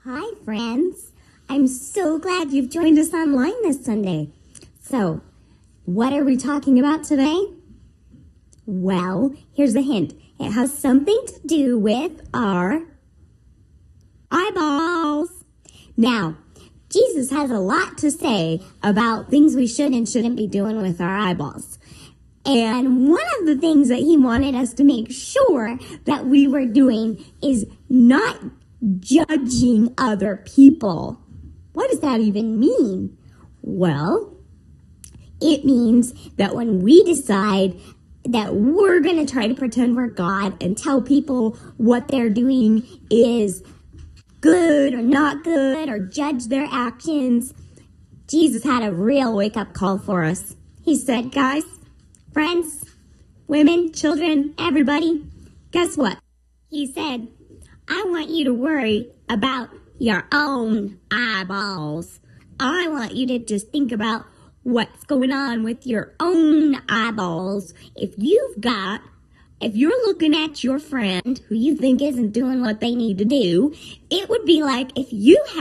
Hi, friends. I'm so glad you've joined us online this Sunday. So, what are we talking about today? Well, here's a hint. It has something to do with our eyeballs. Now, Jesus has a lot to say about things we should and shouldn't be doing with our eyeballs. And one of the things that he wanted us to make sure that we were doing is not judging other people. What does that even mean? Well, it means that when we decide that we're going to try to pretend we're God and tell people what they're doing is good or not good or judge their actions, Jesus had a real wake-up call for us. He said, guys, friends, women, children, everybody, guess what? He said, I want you to worry about your own eyeballs. I want you to just think about what's going on with your own eyeballs. If you're looking at your friend who you think isn't doing what they need to do, it would be like if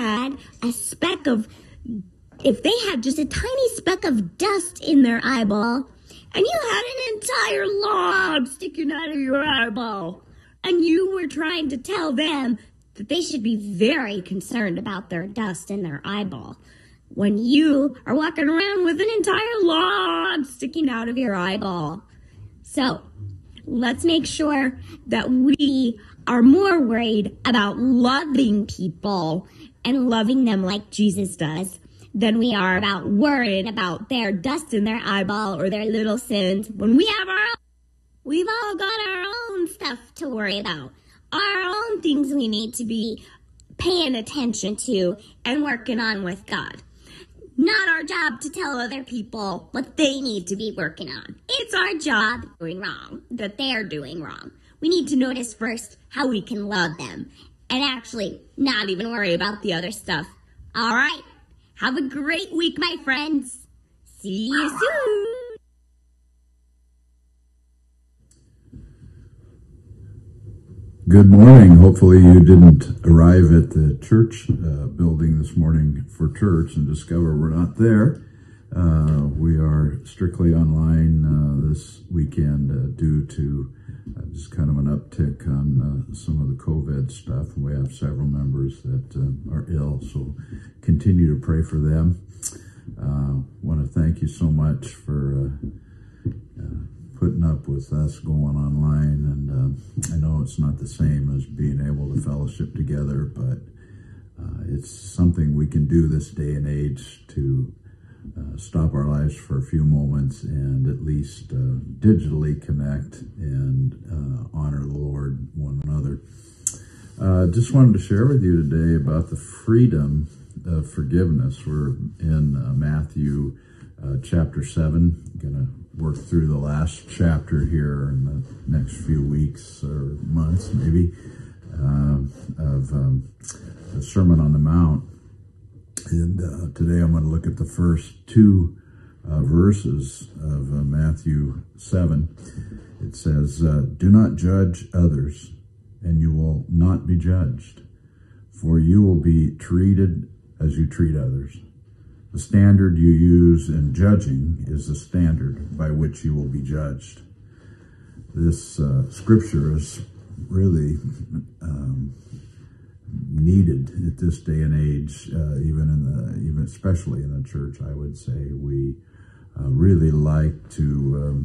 they had just a tiny speck of dust in their eyeball, and you had an entire log sticking out of your eyeball, and you were trying to tell them that they should be very concerned about their dust in their eyeball when you are walking around with an entire log sticking out of your eyeball. So, let's make sure that we are more worried about loving people and loving them like Jesus does than we are about worrying about their dust in their eyeball or their little sins when we've all got our own stuff to worry about, our own things we need to be paying attention to and working on with God. Not our job to tell other people what they need to be working on. It's our job that they're doing wrong. We need to notice first how we can love them and actually not even worry about the other stuff. All right. Have a great week, my friends. See you soon. Good morning. Hopefully you didn't arrive at the church building this morning for church and discover we're not there. We are strictly online this weekend due to just kind of an uptick on some of the COVID stuff. We have several members that are ill, so continue to pray for them. Want to thank you so much for putting up with us going online, and I know it's not the same as being able to fellowship together, but it's something we can do this day and age to stop our lives for a few moments and at least digitally connect and honor the Lord, one another. Just wanted to share with you today about the freedom of forgiveness. We're in Matthew chapter 7. Going to work through the last chapter here in the next few weeks or months maybe of the Sermon on the Mount. And today I'm going to look at the first two verses of Matthew 7. It says, do not judge others, and you will not be judged, for you will be treated as you treat others. The standard you use in judging is the standard by which you will be judged. This scripture is really needed at this day and age, even especially in the church. I would say we really like to,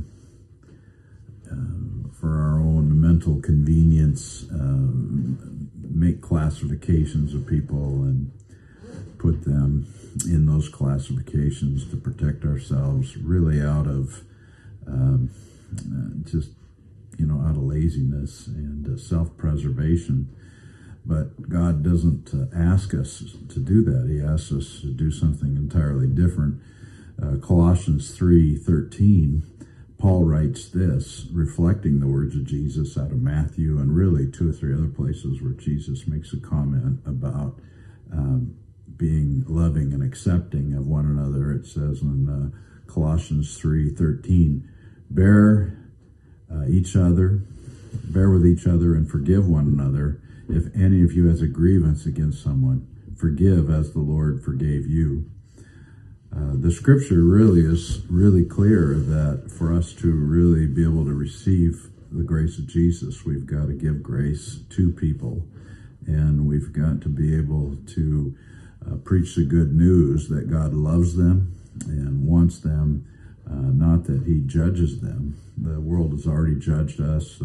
for our own mental convenience, make classifications of people and put them in those classifications to protect ourselves, really out of out of laziness and self-preservation. But God doesn't ask us to do that. He asks us to do something entirely different. Colossians 3:13, Paul writes this, reflecting the words of Jesus out of Matthew and really two or three other places where Jesus makes a comment about being loving and accepting of one another. It says in Colossians 3:13, bear with each other and forgive one another if any of you has a grievance against someone, forgive as the Lord forgave you. The scripture really is really clear that for us to really be able to receive the grace of Jesus, we've got to give grace to people, and we've got to be able to preach the good news that God loves them and wants them, not that he judges them. The world has already judged us.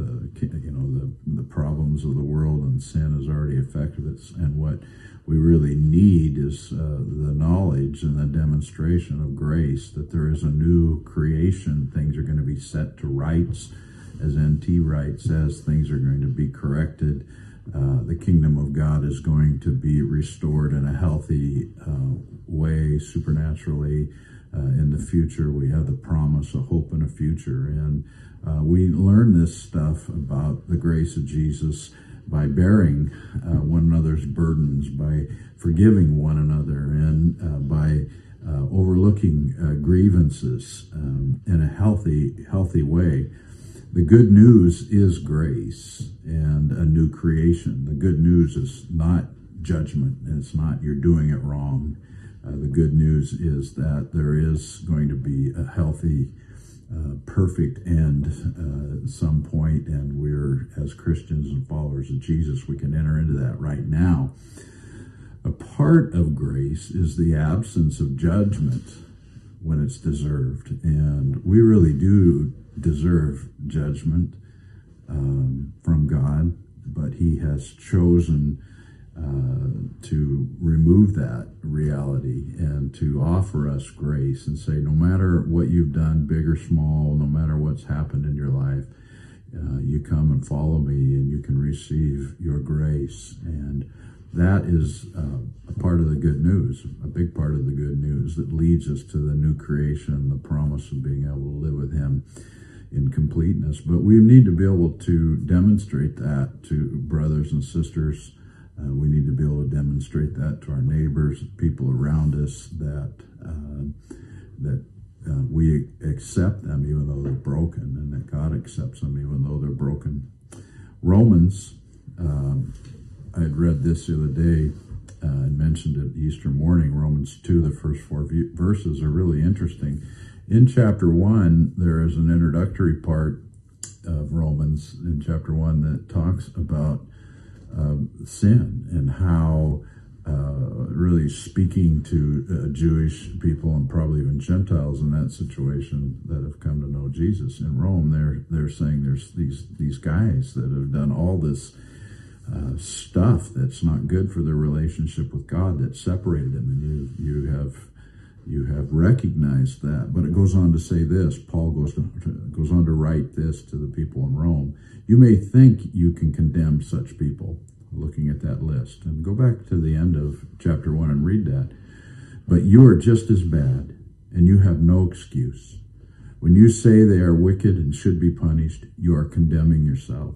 The problems of the world and sin has already affected us, and what we really need is the knowledge and the demonstration of grace, that there is a new creation. Things are going to be set to rights. As N.T. Wright says, things are going to be corrected. The kingdom of God is going to be restored in a healthy way, supernaturally. In the future, we have the promise, a hope, and a future. And we learn this stuff about the grace of Jesus by bearing one another's burdens, by forgiving one another, and by overlooking grievances in a healthy way. The good news is grace and a new creation. The good news is not judgment. It's not you're doing it wrong. The good news is that there is going to be a healthy, perfect end at some point, and we're, as Christians and followers of Jesus, we can enter into that right now. A part of grace is the absence of judgment when it's deserved, and we really do deserve judgment from God, but he has chosen to remove that reality and to offer us grace and say, no matter what you've done, big or small, no matter what's happened in your life, you come and follow me and you can receive your grace. And that is a part of the good news, a big part of the good news that leads us to the new creation, the promise of being able to live with him in completeness. But we need to be able to demonstrate that to brothers and sisters. We need to be able to demonstrate that to our neighbors, people around us, that we accept them even though they're broken, and that God accepts them even though they're broken. Romans, I had read this the other day and mentioned it Easter morning. Romans 2, the first 4 verses are really interesting. In chapter 1, there is an introductory part of Romans in chapter 1 that talks about sin and how really speaking to Jewish people and probably even Gentiles in that situation that have come to know Jesus in Rome, they're saying there's these guys that have done all this stuff that's not good for their relationship with God, that separated them, and you have recognized that. But it goes on to say this. Paul goes on to write this to the people in Rome. You may think you can condemn such people, looking at that list. And go back to the end of chapter 1 and read that. But you are just as bad, and you have no excuse. When you say they are wicked and should be punished, you are condemning yourself.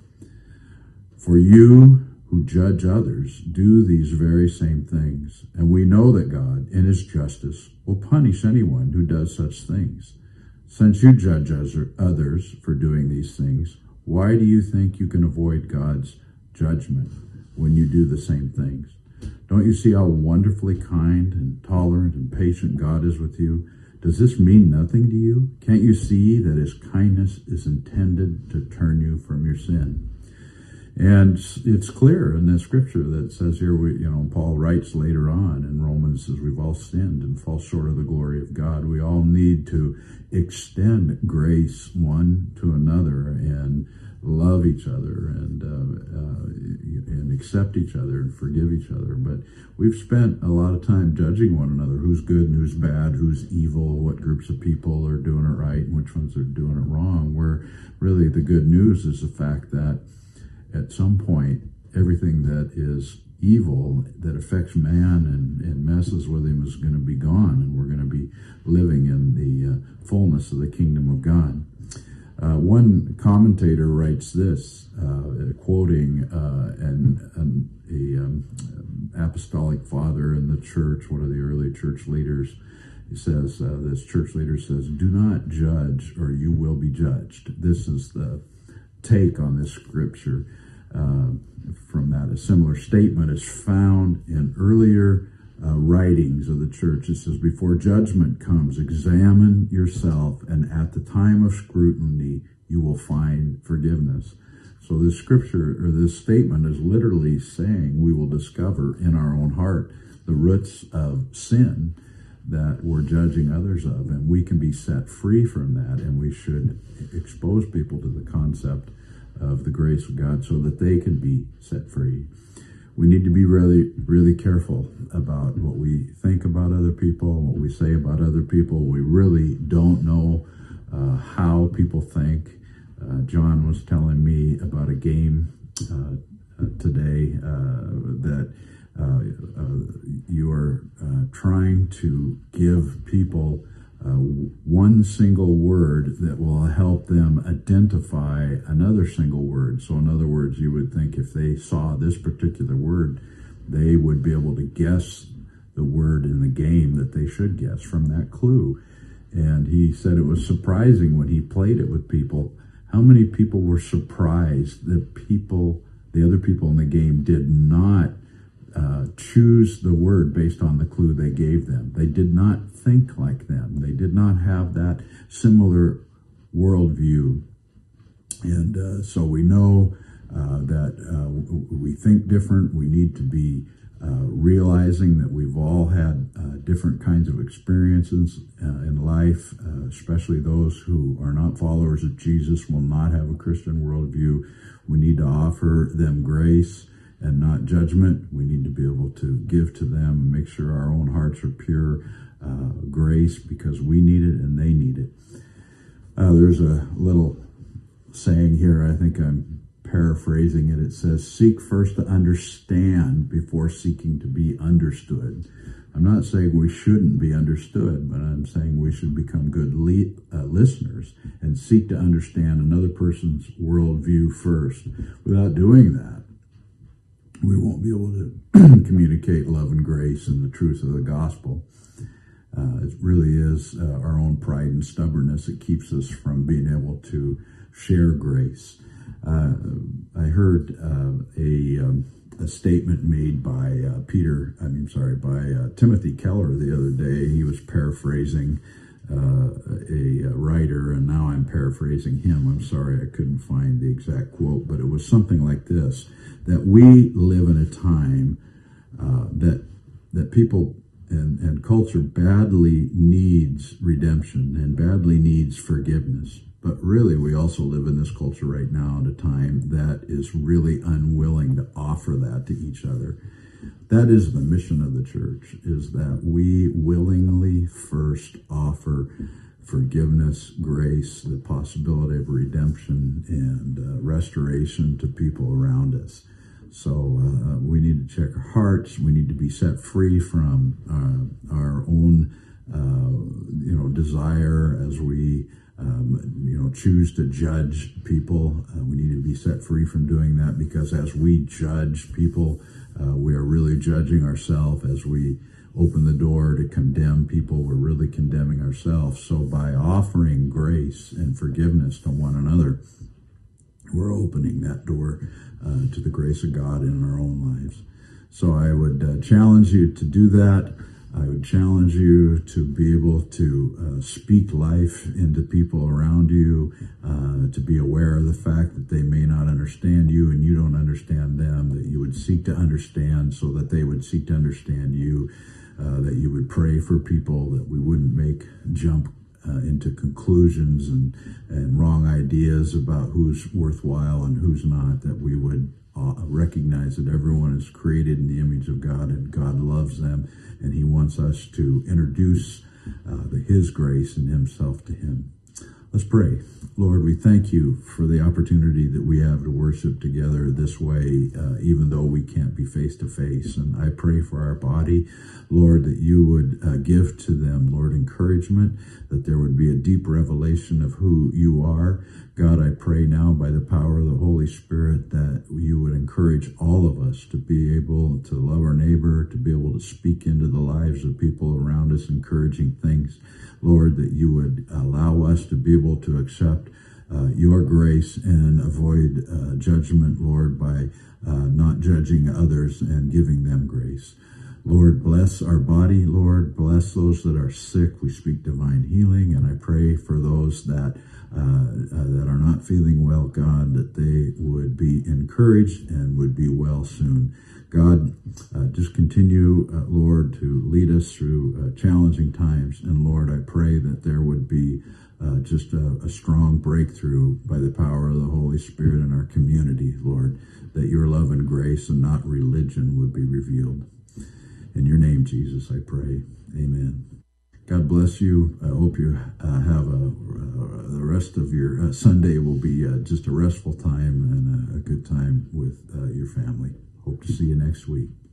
For you who judge others do these very same things. And we know that God, in his justice, will punish anyone who does such things. Since you judge others for doing these things, why do you think you can avoid God's judgment when you do the same things? Don't you see how wonderfully kind and tolerant and patient God is with you? Does this mean nothing to you? Can't you see that his kindness is intended to turn you from your sin? And it's clear in the scripture that says here, Paul writes later on in Romans, says we've all sinned and fall short of the glory of God. We all need to extend grace one to another and love each other and accept each other and forgive each other. But we've spent a lot of time judging one another, who's good and who's bad, who's evil, what groups of people are doing it right and which ones are doing it wrong, where really the good news is the fact that at some point, everything that is evil that affects man and messes with him is going to be gone, and we're going to be living in the fullness of the kingdom of God. One commentator writes this, quoting an apostolic father in the church, one of the early church leaders. He says, this church leader says, "Do not judge or you will be judged." This is the take on this scripture. from that. A similar statement is found in earlier writings of the church. It says, before judgment comes, examine yourself, and at the time of scrutiny, you will find forgiveness. So this scripture, or this statement, is literally saying we will discover in our own heart the roots of sin that we're judging others of, and we can be set free from that, and we should expose people to the concept of the grace of God so that they can be set free. We need to be really, really careful about what we think about other people, what we say about other people. We really don't know how people think. John was telling me about a game today that you are trying to give people one single word that will help them identify another single word. So in other words, you would think if they saw this particular word, they would be able to guess the word in the game that they should guess from that clue. And he said it was surprising when he played it with people, how many people were surprised that the other people in the game did not choose the word based on the clue they gave them. They did not think like them. They did not have that similar worldview. And so we know that we think different. We need to be realizing that we've all had different kinds of experiences in life, especially those who are not followers of Jesus will not have a Christian worldview. We need to offer them grace and not judgment. We need to be able to give to them and make sure our own hearts are pure grace, because we need it and they need it. There's a little saying here, I think I'm paraphrasing it. It says, seek first to understand before seeking to be understood. I'm not saying we shouldn't be understood, but I'm saying we should become good listeners and seek to understand another person's worldview first. Without doing that, we won't be able to communicate love and grace and the truth of the gospel. It really is our own pride and stubbornness that keeps us from being able to share grace. I heard a statement made by Timothy Keller the other day. He was paraphrasing a writer, and now I'm paraphrasing him. I'm sorry, I couldn't find the exact quote, but it was something like this, that we live in a time that people and culture badly needs redemption and badly needs forgiveness. But really, we also live in this culture right now at a time that is really unwilling to offer that to each other. That is the mission of the church, is that we willingly first offer forgiveness, grace, the possibility of redemption and restoration to people around us. So we need to check our hearts. We need to be set free from our own, desire as we, choose to judge people. We need to be set free from doing that, because as we judge people, we are really judging ourselves. As we open the door to condemn people, we're really condemning ourselves. So by offering grace and forgiveness to one another, we're opening that door to the grace of God in our own lives. So I would challenge you to do that. I would challenge you to be able to speak life into people around you, to be aware of the fact that they may not understand you and you don't understand them, that you would seek to understand so that they would seek to understand you, that you would pray for people, that we wouldn't jump into conclusions and wrong ideas about who's worthwhile and who's not, that we would recognize that everyone is created in the image of God and God loves them, and he wants us to introduce his grace and himself to him. Let's pray. Lord, we thank you for the opportunity that we have to worship together this way, even though we can't be face to face. And I pray for our body, Lord, that you would give to them, Lord, encouragement, that there would be a deep revelation of who you are. God, I pray now by the power of the Holy Spirit that you would encourage all of us to be able to love our neighbor, to be able to speak into the lives of people around us, encouraging things. Lord, that you would allow us to be able to accept your grace and avoid judgment, Lord, by not judging others and giving them grace. Lord, bless our body. Lord, bless those that are sick. We speak divine healing, and I pray for those that are not feeling well, God, that they would be encouraged and would be well soon. God, just continue, Lord, to lead us through challenging times. And Lord, I pray that there would be just a strong breakthrough by the power of the Holy Spirit in our community, Lord, that your love and grace and not religion would be revealed. In your name, Jesus, I pray. Amen. God bless you. I hope you have the rest of your Sunday will be just a restful time and a good time with your family. Hope to see you next week.